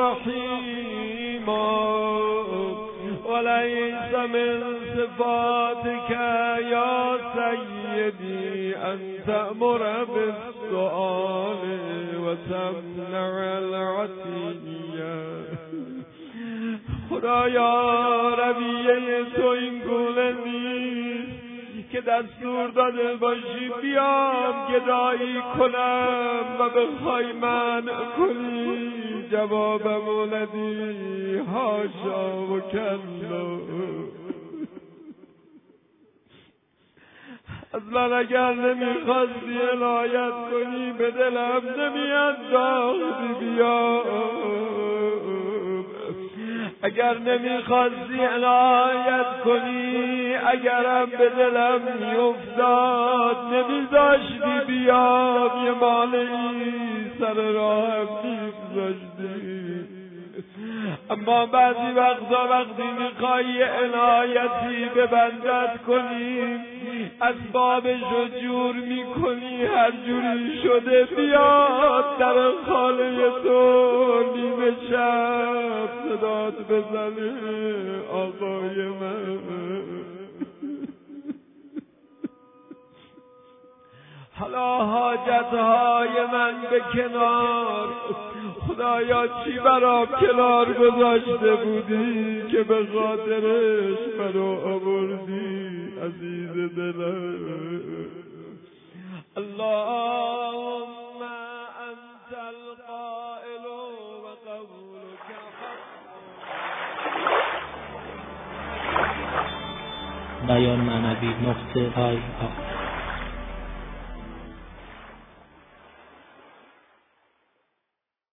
رحيما وليس من صفاتك يا سيدي أن تأمر بالسؤال وتمنع العطية. خدایا رویه تو این گونه نیست که دستور داده باشی بیام گدایی کنم و بخوای منع کنی جوابمو ندی. حاشا و کلا. اصلا اگر نمیخواستی عنایت کنی به دلم نمیانداختی بیام. اگر نمیخواستی عنایت کنی اگرم به دلم میافتاد نمیذاشتی بیام. یه مالهی سر راهم میگذاشتی. اما بعضی وقتا وقتی میخوای عنایتی به بندت کنی اسبابشو جور میکنی هر جوری شده بیاد در خانه تو نیمه شب صدات بزنه آقای من. حالا حاجتهای من به کنار. خدایا چی برام کنار گذاشته بودی که به خاطرش منو آوردی عزیز دلم. اللهم انت القائل و قولك حق. بیان معنوی نقطه